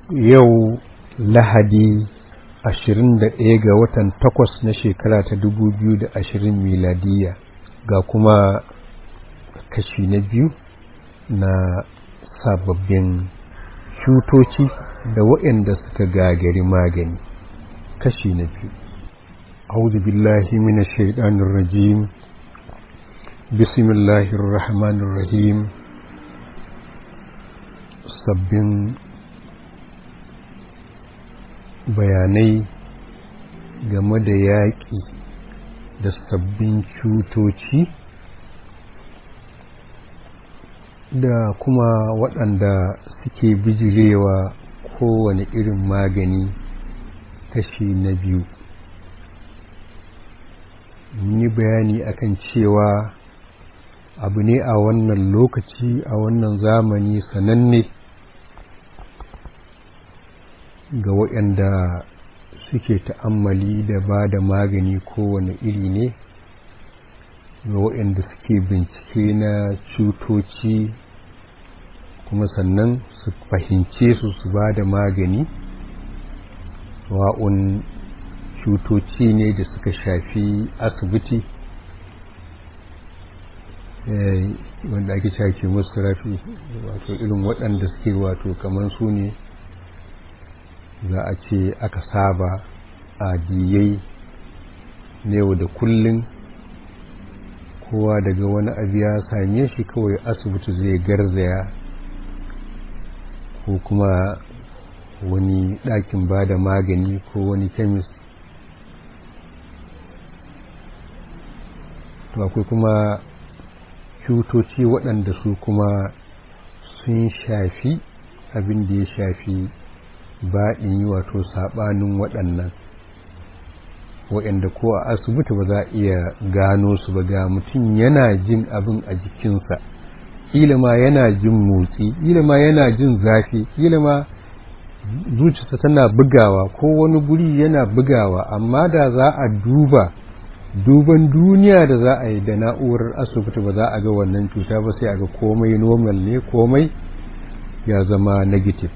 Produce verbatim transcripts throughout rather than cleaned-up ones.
yau lahadi ashirin da ɗaya ga watan takwas na shekara ta dubu biyu da ashirin miladiya, ga kuma kashi na biyu na sababbin cutoci da waɗanda suka gagari magani. Kashi na biyu. A'udhu billahi minash shaitanir rajim. Bismillahir rahmanir rahim. Sabbin bayanai game da yaƙi da sabbin cutoci da kuma waɗanda suke bijirewa kowane irin magani. Kashi na biyu, ni bayani akan cewa abu ne a wannan lokaci, a wannan zamani sananne ga waɗanda suke ta'ammali da ba da magani kowane iri ne, ga waɗanda suke bincike na cutoci kuma sannan su fahimce su su ba da magani. Wa'un cutoci ne da suka shafi asibiti, wanda ake shafi musu rafi, wato irin waɗanda suke wato kamar su ne za a ce aka saba a diyai na yau da kullum. Kowa daga wani abu ya same shi kawai asibiti zai garzaya, ko kuma wani ɗakin ba da magani ko wani kemis. To akwai kuma cutoci waɗanda su kuma sun shafi abin da ya shafi baɗin yi, wato saɓanin waɗannan, waɗanda ko a asibiti ba za a iya gano su ba. Ga mutum yana jin abin a jikinsa, ƙila ma yana jin motsi, ƙila ma yana jin zafi, ƙila ma zuciyarsa tana bugawa ko wani guri yana bugawa, amma da za a duba duban duniya da za a yi da na'urar asibiti ba za a ga wannan cuta ba, sai a ga komai normal ne, komai ya zama negative.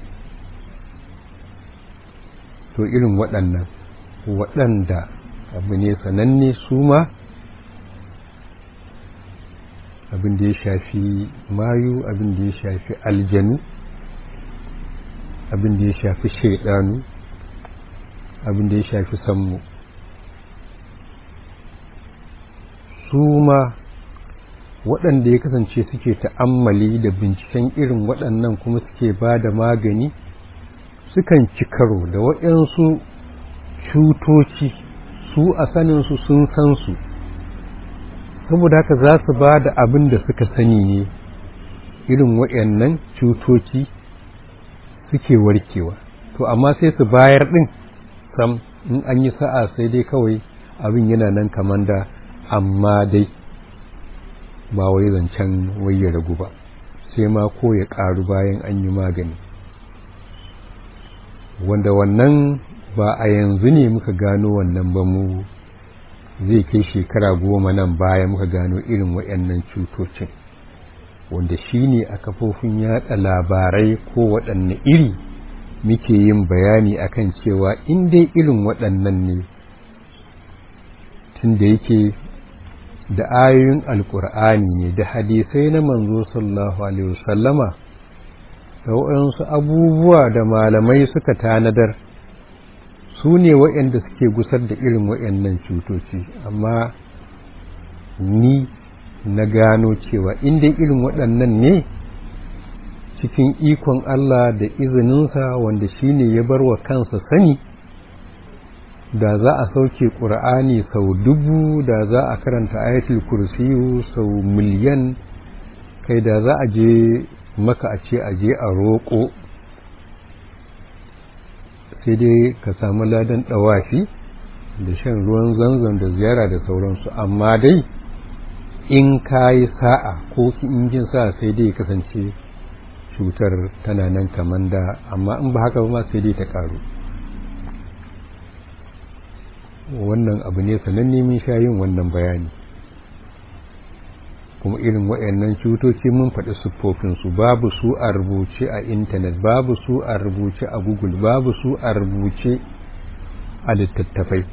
To irin waɗannan waɗanda abu ne sananne su ma, abin da ya shafi mayu, abin da ya shafi aljanu, abin da ya shafi shaidanu, abin da ya shafi sammu, su ma waɗanda ya kasance suke ta'ammali da binciken irin waɗannan kuma suke ba da magani, sukan ci karo da waɗansu cutoci su a saninsu sun san su, saboda haka za su ba da abin da suka sani ne. Irin waɗannan cutoci suke warkewa, to amma sai su bayar ɗin sam, in an yi sa'a sai dai kawai abin yana nan kamar da, amma dai ba wai zancen wai ya ragu ba, sai ma ko ya ƙaru bayan an yi magani, wanda wannan ba a yanzu ne muka gano wannan ba. Mu zai kai shekara goma nan baya muka gano irin waɗannan cutocin, wanda shi ne a kafofin yaɗa labarai ko waɗanne iri muke yin bayani akan cewa in dai irin waɗannan ne, tun da yake da ayoyin alkur'ani ne da hadisai na manzo sallallahu alaihi wasallama da waɗansu abubuwa da malamai suka tanadar, su ne waɗanda suke gusar da irin waɗannan cutoci. Amma ni na gano cewa in dai irin waɗannan ne, cikin ikon Allah da izininsa, wanda shi ne ya bar wa kansa sani, da za a sauke ƙur'ani sau dubu, da za a karanta ayatul kursiyu sau miliyan, kai da za a je maka a ce a je a roƙo, sai dai ka samu ladan ɗawafi da shan ruwan zanzan da ziyara da sauransu. Amma dai in ka yi sa'a ko in jin sa'a sai dai kasance cutar tana nan kamar da, amma in ba haka ba ma sai dai ta ƙaru. Wannan abu ne sananne, mun sha yin wannan bayani. kuma irin waɗannan cutoci mun faɗi siffofinsu, babu su a rubuce a intanet, babu su a rubuce a google, babu su a rubuce a littattafai,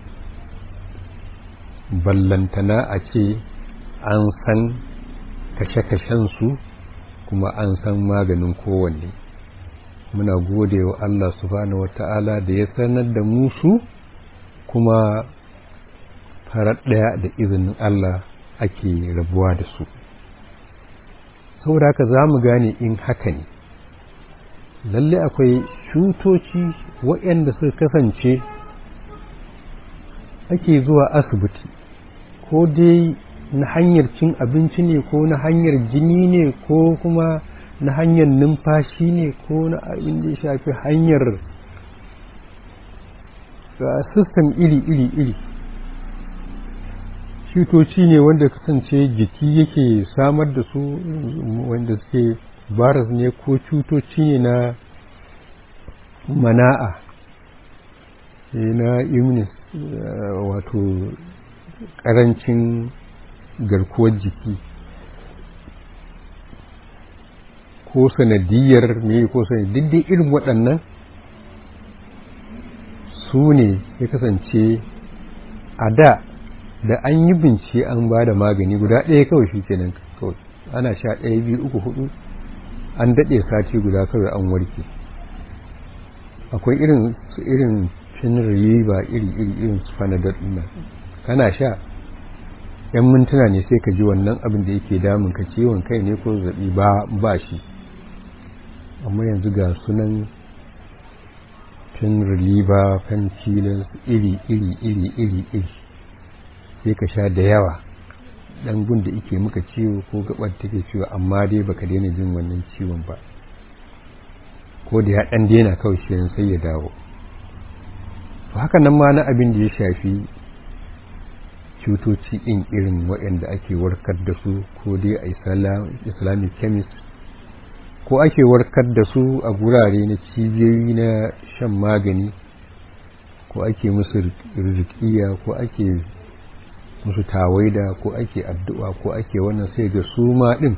ballantana a ce an san kashe-kashensu kuma an san maganin kowanne. Muna gode wa Allah subhanahu wata'ala da ya sanar da mu su, kuma farar ɗaya da izinin Allah ake rabuwa da su. Saboda haka za mu gane in haka ne, lalle akwai cutoci waɗanda suka kasance ake zuwa asibiti, ko dai na hanyar cin abinci ne, ko na hanyar jini ne, ko kuma na hanyar numfashi ne, ko na abin da ya shafi hanyar system iri-iri-iri. Cutoci ne wanda kasance jiki yake samar da su, wanda suke virus ne, ko cutoci ne na mana'a, na immunis, wato ƙarancin garkuwar jiki, ko sanadiyar me ko sanadiyar dai irin waɗannan su ne ya kasance a da da an yi bincike an ba da magani guda ɗaya kawai shi kenan kawai ana sha ɗaya biyu uku hudu an daɗe sati guda kawai an warke. Akwai irin su irin finriba iri iri irin su panadol ɗin kana sha yan mintuna ne sai ka ji wannan abin da yake damun ka, ciwon kai ne ko zaɓi ba ba shi. Amma yanzu ga sunan finriba, painkillers iri iri iri iri iri sai ka sha da yawa, dan gun da yake muka ciwo ko gabar take ciwo, amma dai baka daina jin wannan ciwon ba, ko da ya dan daina kawai shi sai ya dawo. To haka nan ma na abin da ya shafi cutoci in irin waɗanda ake warkar da su, ko dai a islamic chemist, ko ake warkar da su a gurare na cibiyoyi na shan magani, ko ake musu rikiya, ko ake musu tawaida, ko ake addu'a, ko ake wannan, sai ga su ma din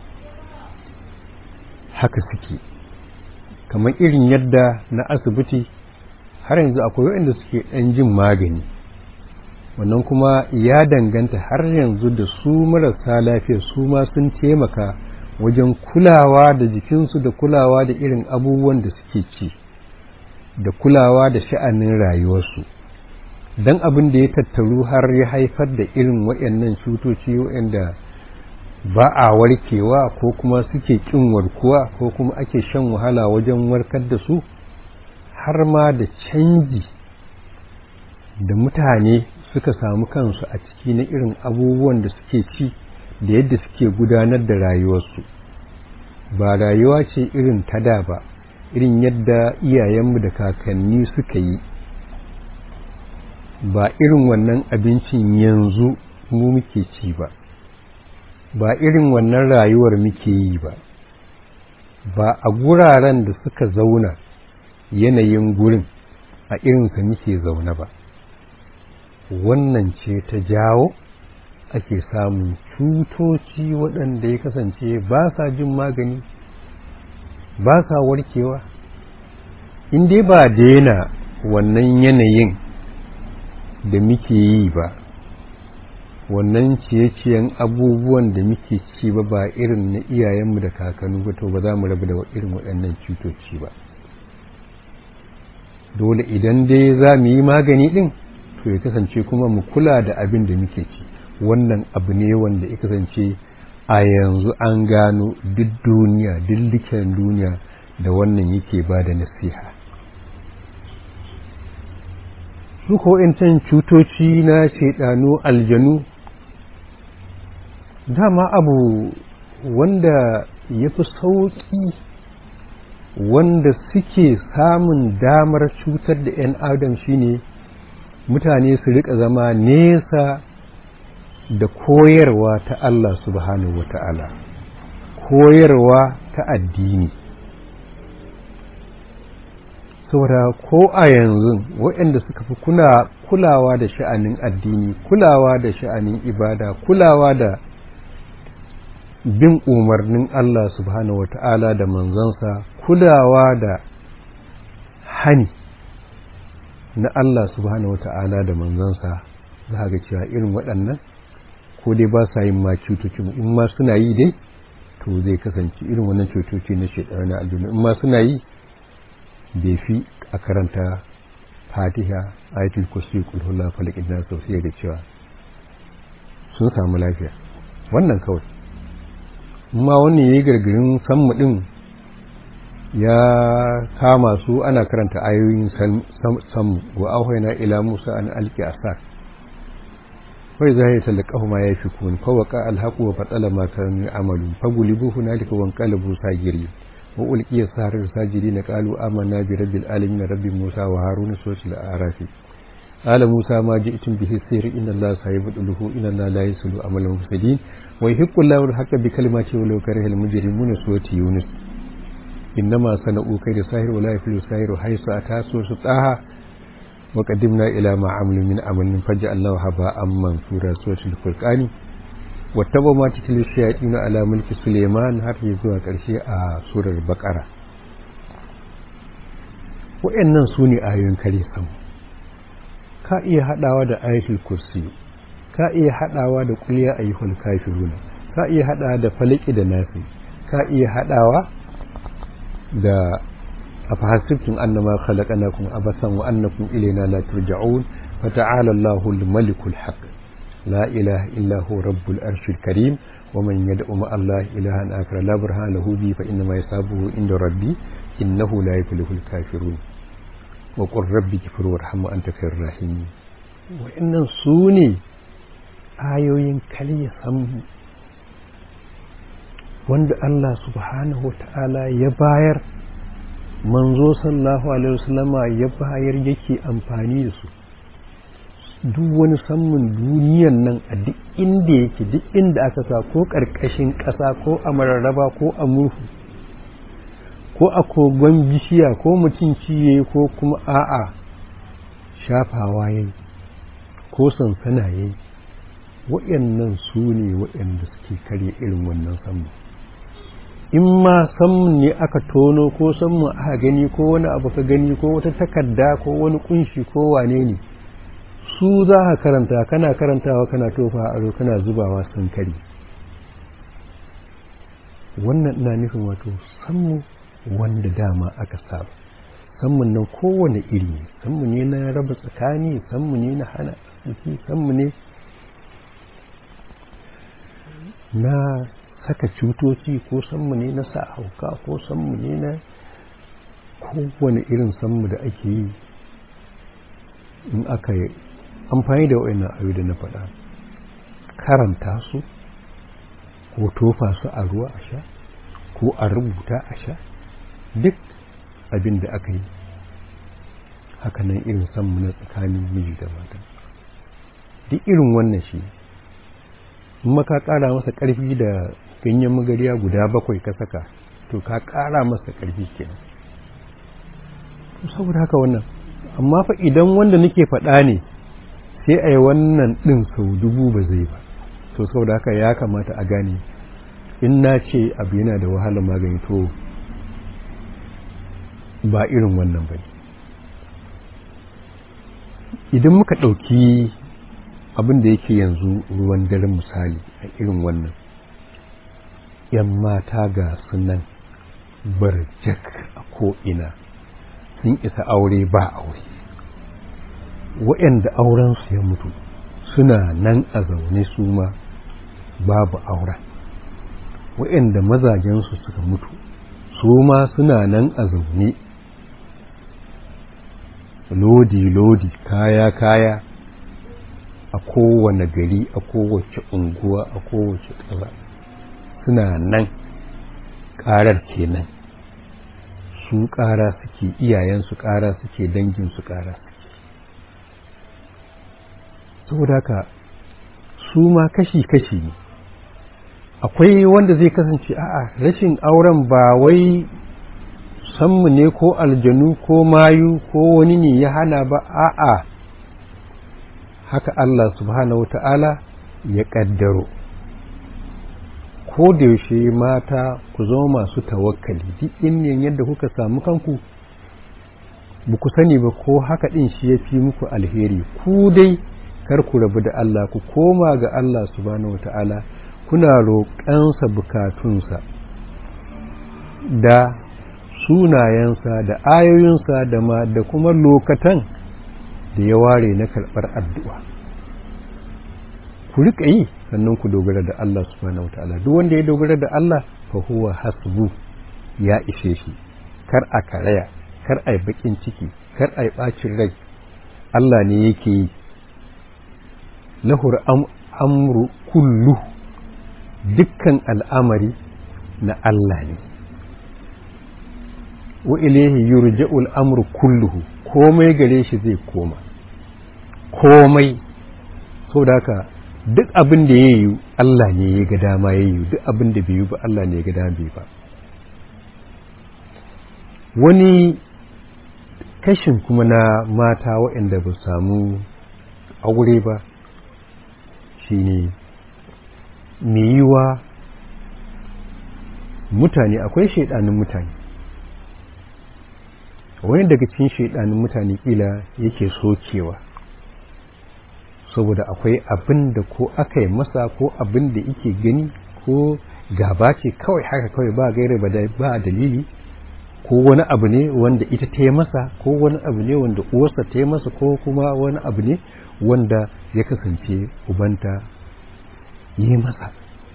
haka suke. Kamar irin yadda na asibiti har yanzu akwai waɗanda suke ɗan jin magani, wannan kuma ya danganta har yanzu da su marasa lafiya su ma sun taimaka wajen kulawa da jikinsu, da kulawa da irin abubuwan da suke ci, da kulawa da sha'anin rayuwarsu. Dan abin da ya tattaru har ya haifar da irin waɗannan cutoci waɗanda ba a warkewa, ko kuma suke ƙin warkuwa, ko kuma ake shan wahala wajen warkar da su, har ma da canji da mutane suka samu kansu a ciki na irin abubuwan da suke ci da yadda suke gudanar da rayuwarsu. Ba rayuwa ce irin ta da ba, irin yadda iyayenmu da kakanni suka yi, ba irin wannan abincin yanzu mu muke ci ba, ba irin wannan rayuwar muke yi ba, ba a guraren da suka zauna yanayin gurin a irinsa muke zaune ba. Wannan ce ta jawo ake samun cutoci waɗanda ya kasance ba sa jin magani, ba sa warkewa. In dai ba daina wannan yanayin da muke yi ba, wannan ciye-ciyen abubuwan da muke ci ba ba irin na iyayenmu da kakannu ba, to ba za mu rabu da irin waɗannan cutoci ba. Dole idan dai za mu yi magani ɗin, to ya kasance kuma mu kula da abin da muke ci. Wannan abu ne wanda ya kasance a yanzu an gano duk duniya, duk likitan duniya da wannan yake ba da nasiha. Su ko intan cutoci na shaidanu aljanu, dama abu wanda ya fi sauƙi, wanda suke samun damar cutar da 'yan adam shine mutane su rika zama nesa da koyarwa ta Allah subhanahu wata'ala, koyarwa ta addini. Saboda ko a yanzu waɗanda suka fi kuna kulawa da sha'anin addini, kulawa da sha'anin ibada, kulawa da bin umarnin Allah subhanahu wata'ala da manzansa, kulawa da hani na Allah subhanahu wata'ala da manzansa, za ga cewa irin waɗannan ko dai ba sa yin ma cutoci, in ma suna yi dai to zai kasance irin wannan cutoci na shekaru na aljunu, in ma suna yi bai fi a karanta fatiha, ayatul kursi, kul huwallahu, falaq, nas, sai ga cewa sun samu lafiya. Wannan kawai. Amma wannan yayi gargarin sammu din ya kama su, ana karanta ayoyin sammu, wa auhayna ila Musa an alqi asak wai zai talaqahu ma yafikun fa waqa alhaqu wa fatala ma kanu amalu fagulibu hunalika wa anqalabu sagiri wa ulqiya sarir sajidina qalu amanna bi rabbil alamin rabbi Musa wa Harun suratul arafi. قال موسى ما جئتم به السحر إن الله سيبطله إن الله لا يصلح عمل المفسدين ويحق الله الحق بكلماته ولو كره المجرمون سورة يونس. إنما صنعوا كيد ساحر ولا يفلح الساحر حيث أتى سورة طه وقدمنا إلى ما عملوا من عمل فجعلناه هباء منثورا سورة الفرقان. واتبعوا ما تتلو الشياطين على ملك سليمان har zuwa ƙarshe a surar Baqara. Waɗannan su ne ayoyin kare sama. Ka iya haɗawa da ayatul kursi, ka iya haɗawa da kuliya ayyuhal kafirun, ka iya haɗawa da falaki da nasi, ka iya haɗawa da afahasibtum annama khalaqnakum abasan wa annakum ilayna la turja'un fa ta'ala Allahul malikul haqq la ilaha illa huwa rabbul arshil karim wa man yad'u ma Allah ilahan akhar la burhana lahu bi fa inna ma yasabuhu inda rabbi innahu la yuflihul kafirun wa qur rabbi ighfir warham wa anta khairur rahimin. Wa'annan su ne ayoyin kaliya sam wanda Allah subhanahu wata'ala ya bayar, manzo sallallahu alaihi wasallama ya bayar, yake amfani da su. Duk wani sammun duniyan nan a duk inda yake, duk inda aka sa, ko ƙarƙashin ƙasa ko a mararraba ko a murhu ko a kogon bishiya ko mutum ciye ko kuma a'a shafawa yayi ko sansana yayi, waɗannan su ne waɗanda suke karya irin wannan sammu. In ma sammun ne aka tono ko sammun aka gani ko wani abu ka gani ko wata takarda ko wani kunshi ko wane ne, su za ka karanta, kana karantawa kana tofa aro kana zubawa sun kari. Wannan ina nufin wato sammu wanda dama aka saba. Sammun nan kowane iri ne, sammu ne na raba tsakani, sammu ne na hana arziki, sammu ne na saka cutoci, ko sammu ne na sa hauka, ko sammu ne na kowane irin sammu da ake yi. In aka yi amfani da wa'annan ayoyi da na faɗa, karanta su ko tofa su a ruwa a sha ko a rubuta a sha, duk abin da aka yi hakanan irin sammu na tsakanin miji da mata, duk irin wannan shi. In maka ƙara masa ƙarfi da ganyen magariya guda bakwai ka saka, to ka ƙara masa ƙarfi kenan. Saboda haka wannan, amma fa idan wanda nake faɗa ne sai a yi wannan ɗin sau dubu ba zai ba. To saboda haka ya kamata a gane, in na ce abu yana da wahalar magani to ba irin wannan ba. Idan muka ɗauki abin da yake yanzu ruwan dare misali a irin wannan, ‘yan mata ga sunan barjak a ko'ina, sun isa aure ba aure, waɗanda aurensu ya mutu suna nan a zaune su ma babu auren, waɗanda mazajensu suka mutu su ma suna nan a zaune, lodi-lodi, kaya-kaya a kowane gari, a kowace unguwa, a kowace ƙasa, suna nan. Ƙarar kenan, su ƙara suke, iyayensu ƙara suke, danginsu ƙara suke. Saboda haka su ma kashi-kashi ne. Akwai wanda zai kasance a'a rashin auren ba wai sammu ne ko aljanu ko mayu ko wani ne ya hana ba, a'a haka Allah subhanahu wata'ala ya ƙaddaro. ko da yaushe mata ku zama masu tawakkali duk inda yadda kuka samu kanku ba ku sani ba ko haka din shi ya fi muku alheri. Ku dai kar ku rabu da Allah, ku koma ga Allah subhanahu wata'ala, kuna roƙansa bukatunsa da sunayensa da ayoyinsa da ma da kuma lokatan da ya ware na karɓar addu'a. Ku riƙa yi sannan ku dogara da Allah subhanahu wata'ala. Duk wanda ya dogara da Allah fa huwa hasbu, ya ishe shi. Kar a karaya, kar a yi baƙin ciki, kar a yi ɓacin rai. Allah ne yake yi. Lahur amru kullu, dukkan al'amari na Allah ne. Wa ilaihi yurja'ul amru kulluhu, komai gare shi zai koma. Komai, so da haka duk abin da ya yi Allah ne ya ga dama ya yi, duk abin da bai yi ba Allah ne ya ga dama bai ba. Wani kashin kuma na mata waɗanda ba samu aure ba shi ne mai yiwa mutane, akwai shaidanin mutane, wani daga cikin shaidanin mutane kila yake sokewa saboda akwai abin da ko aka yi masa ko abin da yake gani ko gaba ce kawai haka kawai ba gaira ba dalili, ko wani abu ne wanda ita ta yi masa, ko wani abu ne wanda uwarsa ta yi masa, ko kuma wani abu ne wanda ya kasance ubanta yi masa.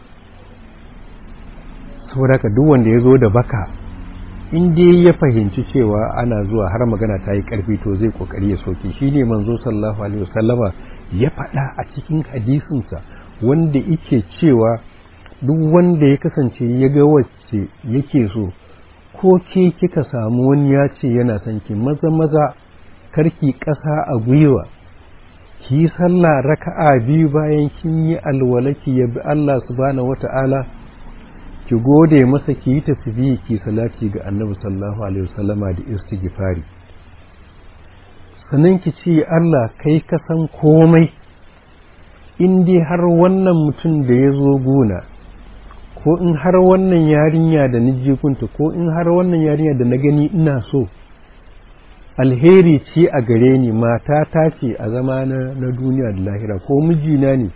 saboda haka duk wanda ya zo da baka in dai ya fahimci cewa ana zuwa har magana ta yi karfi to zai kokari ya soke. shi ne manzo sallallahu alaihi wasallama ya faɗa a cikin hadisinsa wanda yake cewa duk wanda ya kasance ya ga wacce yake so, ko ke kika samu wani ya ce yana son ki, maza maza karki ƙasa a gwiwa, ki sallah raka'a biyu bayan kin yi alwalaki ya bi Allah subhanahu wata'ala, ki gode masa, ki yi tasbihi, ki salati ga Annabi sallallahu alaihi wasallama da istighfari, sannan ki ce Allah kai ka san komai. in dai har wannan mutum da ya zo gona, ko in har wannan yarinya da ni jikunta, ko in har wannan yarinya da na gani ina so alheri ce a gare ni, mata ta ce a zama na, na duniya da lahira, ko mijina ne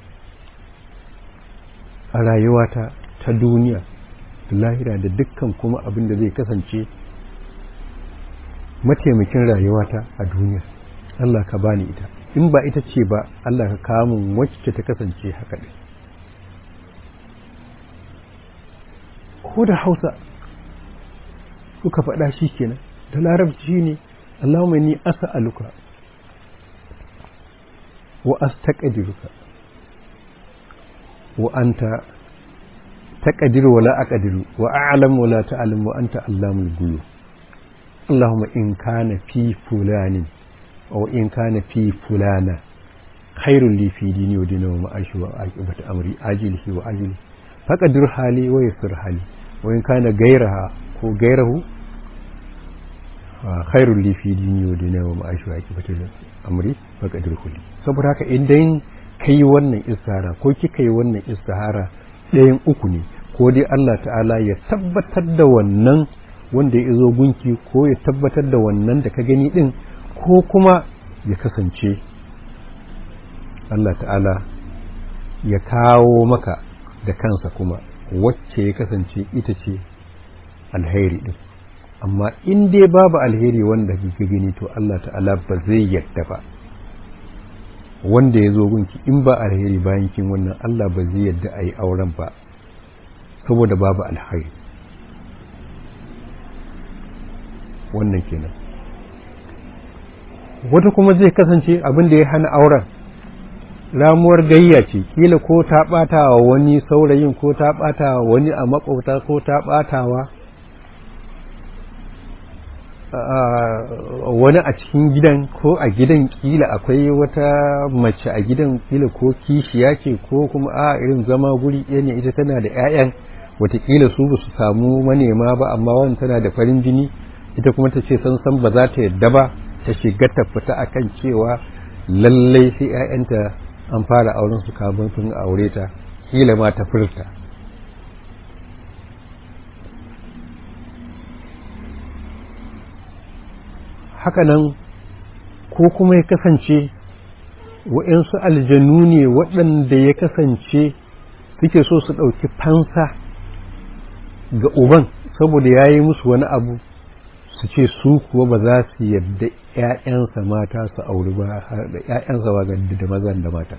a rayuwata ta duniya da lahira da dukkan kuma abin da zai kasance mataimakin rayuwata a duniya, Allah ka bani ita. In ba ita ce ba Allah ka kawo min wacce ta kasance haka ɗin. Ko da Hausa kuka faɗa shi kenan, da Larabci ne Allahumma inni as'aluka wa astaqdiruka wa anta taqdiru wa la aqdiru wa a'lamu wa la ta'lamu wa anta allamul ghuyub. Allahumma in kana fi fulanin aw in kana fi fulana khairul li fi dini wa dini wa ma'ashi wa aqibati amri ajilihi wa ajili faqadir hali wa yassir hali wa in kana gairaha ko gairahu khairul li fi dini wa dini wa ma'ashi wa aqibati amri faqadir hali. saboda haka idan kai wannan istihara ko kika yi wannan istihara ɗayan uku ne, ko dai Allah ta'ala ya tabbatar da wannan wanda ya zo gunki, ko ya tabbatar da wannan da ka gani din, ko kuma ya kasance Allah ta'ala ya kawo maka da kansa kuma wacce ya kasance ita ce alheri din. Amma in dai babu alheri wanda kike gani to Allah ta'ala ba zai yadda ba wanda ya zo gunki in ba alheri bayan kin wannan, Allah ba zai yadda a yi auren ba saboda babu alheri. wannan kenan. Wata kuma zai kasance abin da ya hana auren ramuwar gayya ce, kila ko ta ɓata wa wani saurayin, ko ta ɓata wa wani a makwauta, ko ta ɓata wa wani a cikin gidan, ko a gidan kila akwai wata mace a gidan, kila ko kishiya ce, ko kuma a irin zama guri ɗaya ne, ita tana da 'ya'yan watakila su ba su samu manema ba, amma wani tana da farin jini, ita kuma ta ce san san ba za ta yadda ba, ta shiga ta fita akan cewa lallai sai 'ya'yanta an fara auren su kafin sun aure ta, kila ma ta furta hakanan ko kuma ya kasance waɗansu aljanu ne waɗanda ya kasance suke so su ɗauki fansa ga uban saboda ya yi musu wani abu, su ce su kuwa ba za su yadda ‘ya'yansa mata su auri ba, da ‘ya'yansa ba da mazan da mata.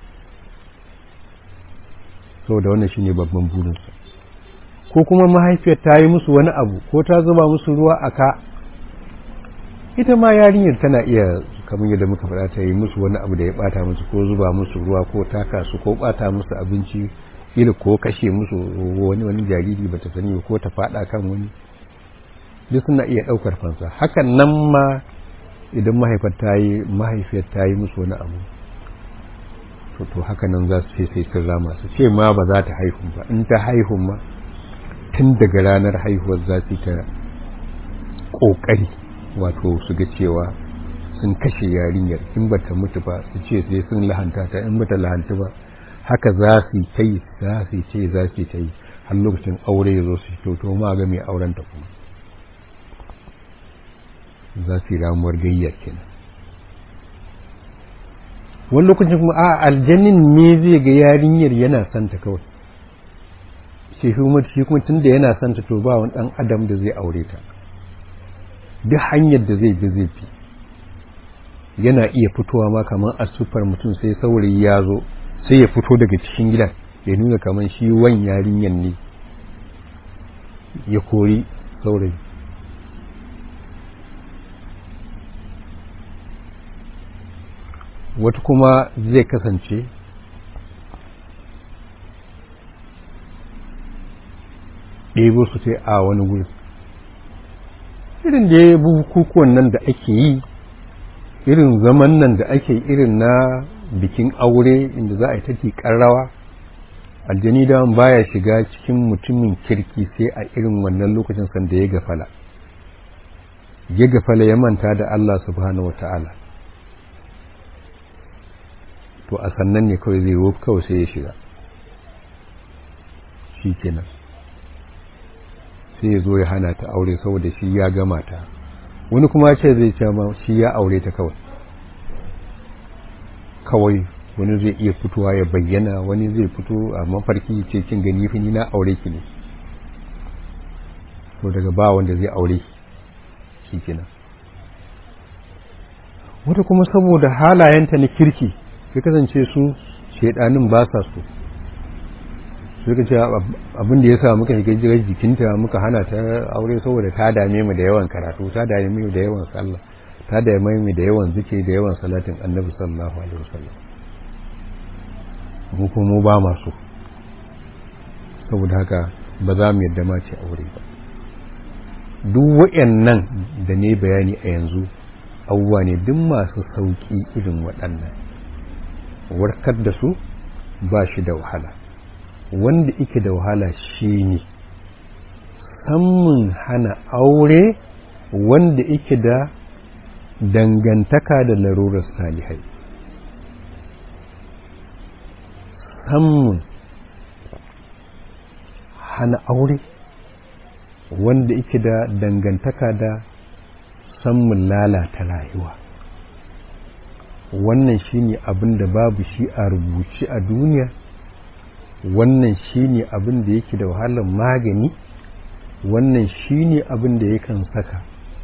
Saboda wannan shi ne babban burinsa. Ko kuma mahaifiyar ta yi musu wani abu ko ta zuba musu ruwa a ka, ita ma yarinyar tana iya kamar yadda muka faɗa ta yi musu wani abu da ya ɓata musu, ko zuba musu ruwa ko taka su ko ɓata musu abinci, ila ko kashe musu wani wani jariri bata sani ko ta faɗa kan wani, duk suna iya ɗaukar fansa. Hakan nan ma idan mahaifar ta yi mahaifiyar ta yi musu wani abu, to to haka nan za su ce sai sun rama, su ce ma ba za ta haihu ba, in ta haihu ma tun daga ranar haihuwar za su ta ƙoƙari wato su ga cewa sun kashe yarinyar, in ba ta mutu ba su ce sai sun lahanta ta, in ba ta lahanta ba haka za su ta yi, za su ce za su ta yi har lokacin aure ya zo su fito, to ma ga mai auren ta kuma za su yi ramuwar gayyar kenan. Wani lokacin kuma a aljannin ne zai ga yarinyar yana santa kawai, shi kuma shi kuma tunda yana santa to ba wani dan adam da zai aure ta, duk hanyar da zai bi zai bi. Yana iya fitowa ma kamar a sufar mutum, sai saurayi ya zo sai ya fito daga cikin gidan ya nuna kamar shi wan yarinyar ne ya kori saurayi. Wata kuma zai kasance ɗebo su sai a wani guri, irin da ya bukukuwan nan da ake yi, irin zaman nan da ake irin na bikin aure inda za a yi take karrawa, aljani da baya shiga cikin mutumin kirki sai a irin wannan lokacin sanda ya gafala ya gafala ya manta da Allah subhanahu wata'ala, to a sannan ne kawai zai wuf kawai sai ya shiga shi kenan, sai ya zo ya hana ta aure saboda shi ya gama ta. Wani kuma ce zai ce ma shi ya aure ta kawai kawai wani zai iya fitowa ya bayyana, wani zai fito a mafarki ce kin gani fi ni na aure ki ne, to daga ba wanda zai aure shi kenan. Wata kuma saboda halayenta na kirki ya kasance su shedanin ba sa so, su ka ce abin da ya sa muka shiga jirar jikinta muka hana ta aure saboda ta dame mu da yawan karatu, ta dame mu da yawan sallah, ta dame mu da yawan zikiri da yawan salatin annabi sallallahu alaihi wasallam. Mu kuma mu ba masu, saboda haka ba za mu yadda ma ce aure ba. Duk waɗannan da ne bayani a yanzu abubuwa ne duk masu sauƙi irin waɗannan, warkar da su ba shi da wahala. Wanda ike da wahala shi ne samun hana aure wanda ike da dangantaka da larurar salihai. Samun hana aure wanda ike da dangantaka da samun lalata rayuwa, wannan shine abin da babu shi a rubuce a duniya, wannan shine abin da yake da wahalar magani, wannan shine abin da yakan saka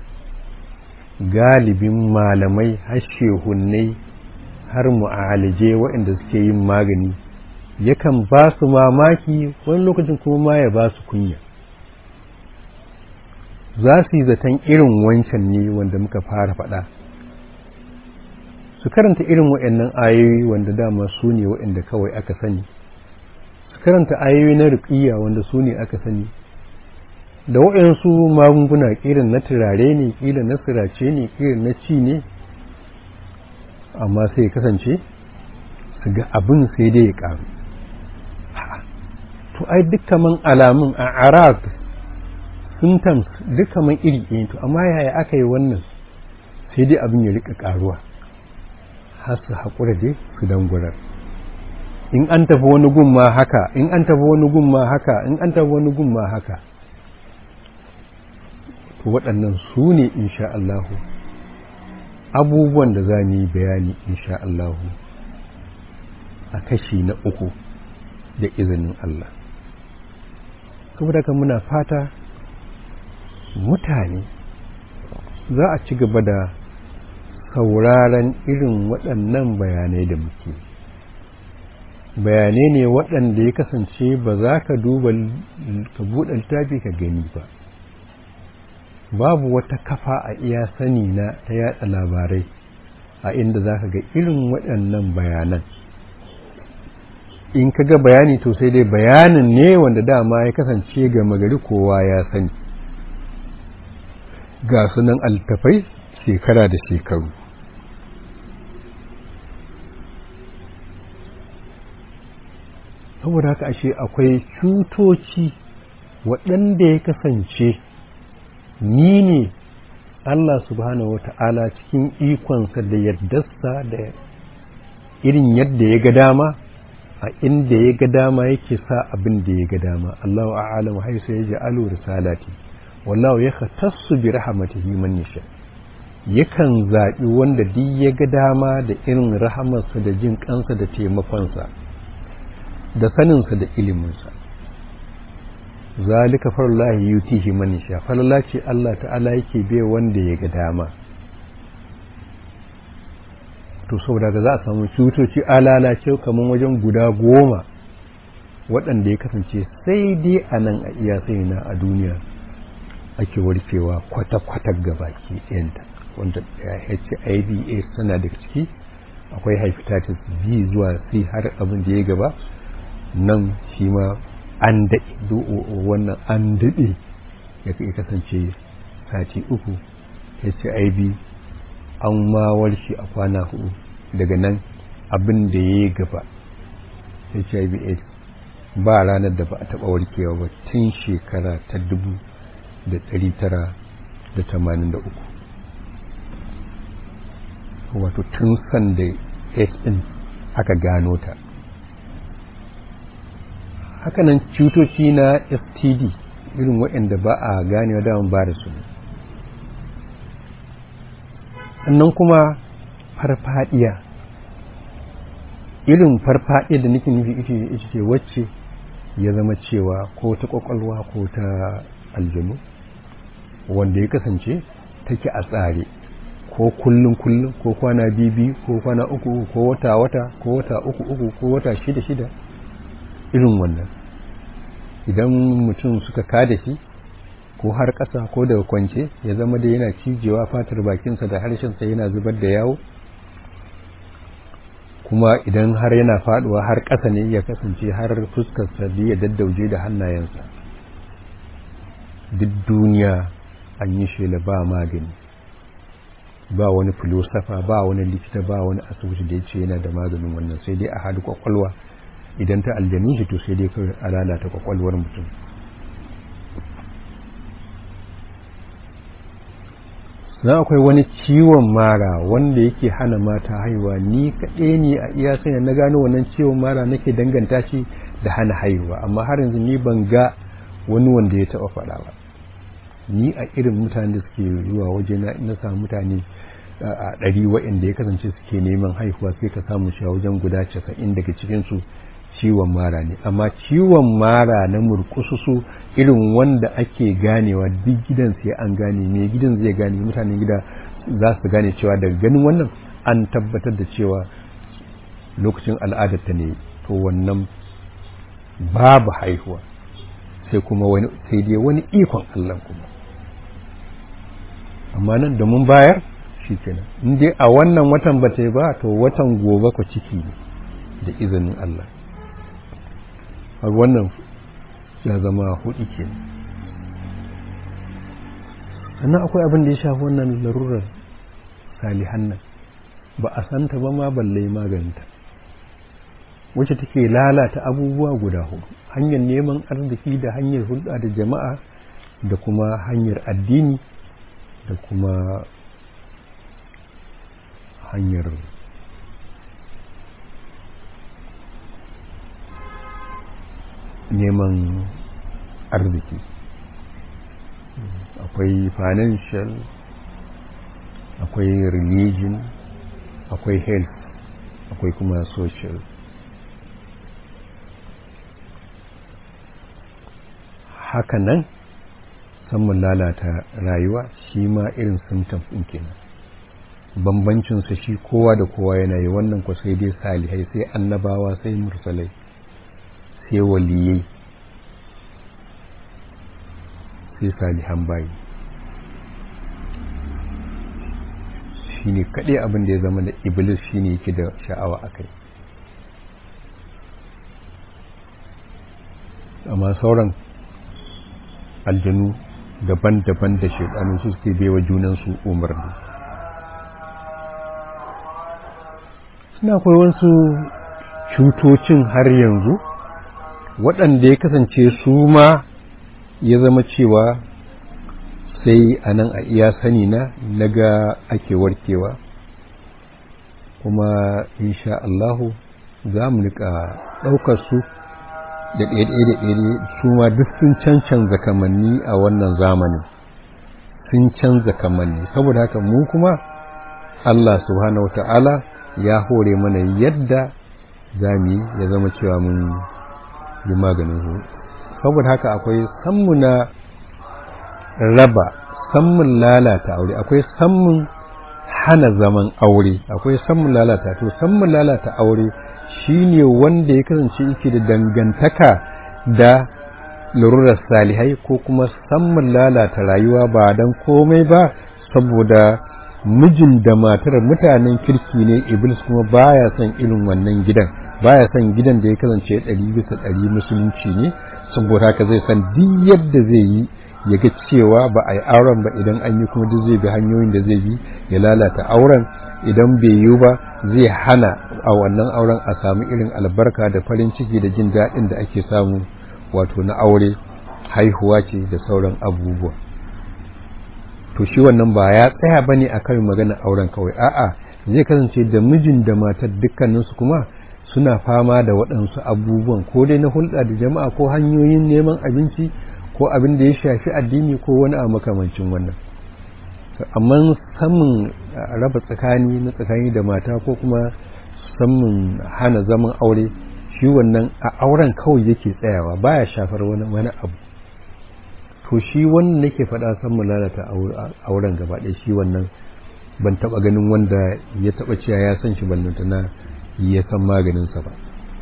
galibin malamai har shehunnai har mu'alije waɗanda suke yin magani yakan ba su mamaki, wani lokacin kuma ma ya ba su kunya. Za su yi zaton irin wancan ne wanda muka fara faɗa, su karanta irin waɗannan ayoyi wanda dama su ne waɗanda kawai aka sani, su karanta ayoyi na ruqiyya wanda su ne aka sani, da waɗansu magunguna ƙirin na turare ne, ƙila na sirace ne, ƙirin na ci ne, amma sai kasance su ga abin sai dai ya ƙaru. To ai dukkan man alamun a arab symptoms duka man iri ɗaya, to amma yaya aka yi wannan sai dai abin ya rika ƙaruwa har su haƙura dai su dangurar. In an tafi wani gun ma haka, in an tafi wani gun ma haka, in an tafi wani gun ma haka. To waɗannan su ne insha Allahu abubuwan da za mu yi bayani insha Allah a kashi na uku da izinin Allah. Saboda haka muna fata mutane za a ci gaba da sauraron irin waɗannan bayanai da muke. Bayanai ne waɗanda ya kasance ba za ka duba ka buɗe littafi ka gani ba. Babu wata kafa a iya sani na ta yatsa labarai a inda za ka ga irin waɗannan bayanan. In ka ga bayani to sai dai bayanin ne wanda dama ya kasance ga magari kowa ya sani. Ga sunan altafai shekara da shekaru. Saboda haka ashe akwai cutoci waɗanda ya kasance ni ne Allah subhanahu wa ta'ala cikin ikonsa da yardarsa da irin yadda ya ga dama a inda ya ga dama yake sa abin da ya ga dama. Allahu a'lamu haisu yaj'alu risalati wallahu yakhtassu bi rahmatihi man yasha. Yakan zaɓi wanda duk ya ga dama da irin rahamarsa da jin kansa da taimakonsa da saninsa da iliminsa. Zalika farullahi yutihi man yasha. Falala ce Allah ta'ala yake bai wanda ya ga dama. To saboda ga za a samu cutoci alalace kamar wajen guda goma waɗanda ya kasance sai dai a nan a iya sai na a duniya ake warkewa kwata-kwata gabaki ɗayanta, wanda H I V AIDS tana da ciki. Akwai hepatitis B zuwa C har abin da ya gaba nan shi ma an daɗe wannan an daɗe ya kasance sati uku. H I V an ma warke a kwana hudu, daga nan abin da ya gaba H I V AIDS ba ranar da ba a taɓa warkewa ba tun shekara ta dubu da ɗari tara da tamanin da uku, wato tun sanda AIDS ɗin aka gano ta. Hakanan cutoci na S T D irin waɗanda ba a ganewa daman ba da su. Sannan kuma farfadiya, irin farfadiya da nake nufi ita ce wacce ya zama cewa ko ta kwakwalwa ko ta aljanu wanda ya kasance take a tsare ko kullum kullum ko kwana bibi ko kwana uku ko wata wata ko wata uku uku ko wata shida shida. Irin wannan idan mutum suka kada shi ko har ƙasa ko daga kwance ya zama da yana cijewa fatar bakinsa da harshensa yana zubar da yawo, kuma idan har yana faduwa har ƙasa ne ya kasance har fuskarsa da ya daddauje da hannayensa. Duk duniya an yi shela ba magani, ba wani filosofa, ba wani likita, ba wani asibiti da ya ce yana da maganin wannan, sai dai a hadu kwakwalwa. Idan ta aljanu shi to sai dai kawai a lalata kwakwalwar mutum. Na akwai wani ciwon mara wanda yake hana mata haihuwa. Ni kaɗai ne a iya sanya na gano wannan ciwon mara nake danganta shi da hana haihuwa, amma har yanzu ni ban ga wani wanda ya taɓa faɗa ba. Ni a irin mutane da suke zuwa waje na na samu mutane a ɗari waɗanda ya kasance suke neman haihuwa sai ka samu shi a wajen guda casa'in daga cikinsu ciwon mara ne. Amma ciwon mara na murkususu irin wanda ake ganewa duk gidan sai an gane, me gidan zai gane, mutanen gida za su gane cewa daga ganin wannan an tabbatar da cewa lokacin al'adarta ne, to wannan babu haihuwa sai kuma wani sai dai wani ikon Allah kuma. Amma nan da mun bayar shi kenan, in dai a wannan watan ba ta yi ba to watan gobe ku ciki ne da izinin Allah. A wannan ya zama hudu ke. Sannan akwai abin da ya shafi wannan larurar salihan nan ba a santa ba ma balle maganta, wacce take lalata abubuwa guda hudu: hanyar neman arziki da hanyar hulɗa da jama'a da kuma hanyar addini da kuma hanyar neman arziki. Akwai financial, akwai religion, akwai health, akwai kuma social. Haka nan samun lalata rayuwa shi ma irin symptoms ɗin kenan. Bambancinsa shi kowa da kowa yana yi, wannan kwa sai dai salihai, sai annabawa, sai mursalai, sai waliyai, sai salihan bayi. Shi ne kaɗai abin da ya zama da iblis shi ne yake da sha'awa a kai. Amma sauran aljanu daban-daban da shaidanu su suke baiwa junansu umarni. Suna akwai wasu cutocin har yanzu waɗanda ya kasance su ma ya zama cewa sai a nan a iya sani na naga ake warkewa, kuma insha Allahu za mu nika ɗaukar su da ɗaya-ɗaya da ɗaya su ma duk sun cancanza kamanni a wannan zamanin, sun canza kamanni. Saboda haka mu kuma Allah subhanahu wa ta'ala ya hore mana yadda za mu yi ya zama cewa mun yi maganin su. Saboda haka akwai sammu na raba, sammun lalata aure, akwai sammun hana zaman aure, akwai sammun lalata. To sammun lalata aure shine wanda ya kasance yake da dangantaka da larurar salihai, ko kuma sammun lalata rayuwa ba dan komai ba saboda mijin da matar mutanen kirki ne, iblis kuma baya son irin wannan gidan, baya son gidan da ya kasance ɗari bisa ɗari musulunci ne. Saboda haka zai san duk yadda zai yi ya ga cewa ba a yi auren ba, idan an yi kuma duk zai bi hanyoyin da zai bi ya lalata auren. Idan bai yi ba zai hana a wannan auren a samu irin albarka da farin ciki da jin daɗin da ake samu wato na aure, haihuwa ce da sauran abubuwa. To shi wannan ba ya tsaya ba ne a kan magana auren kawai, a'a zai kasance da mijin da matar dukkaninsu kuma suna fama da waɗansu abubuwan, ko dai na hulɗa da jama'a, ko hanyoyin neman abinci, ko abin da ya shafi addini, ko wani a makamancin wannan. Amma samun raba tsakani na tsakani da mata, ko kuma samun hana zaman aure, shi wannan a auren kawai yake tsayawa, baya shafar wani wani abu. To shi wannan nake faɗa samun lalata auren gaba ɗaya, shi wannan ban taɓa ganin wanda ya taɓa cewa ya san shi ballantana ya san maganinsa ba.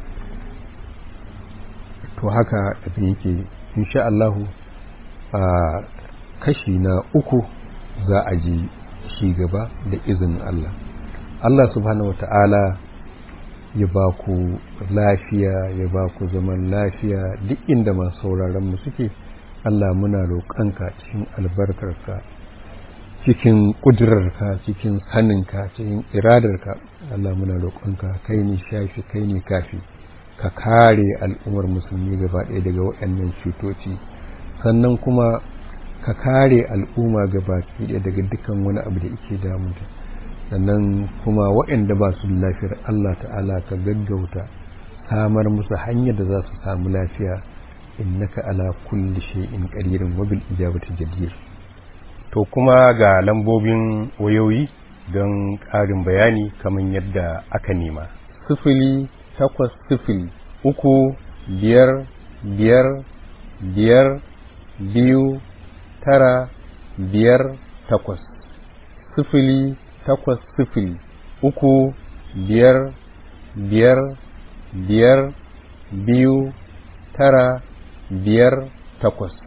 To haka abin yake. Insha Allahu a kashi na uku za a ji shi gaba da izinin Allah. Allah subhanahu wata'ala ya ba ku lafiya, ya ba ku zaman lafiya duk inda masu sauraron mu suke. Allah muna roƙonka cikin albarkarka, cikin ƙudurarka, cikin saninka, cikin iradarka. Allah muna roƙonka, kai ne shafi, kai ne kafi, ka kare al'ummar musulmi gaba ɗaya daga waɗannan cutoci, sannan kuma ka kare al'umma gaba ɗaya daga dukkan wani abu da yake damunta. Sannan kuma waɗanda ba su lafiyar, Allah ta'ala ka gaggauta samar musu hanyar da za su samu lafiya, innaka ala kulli shay'in qadirun wa bil ijabati jadir. To kuma ga lambobin wayoyi don ƙarin bayani kamar yadda aka nema. Sifili takwas sifili uku biyar biyar biyar biyu tara biyar takwas. Sifili takwas sifili uku biyar biyar biyar biyu tara biyar takwas.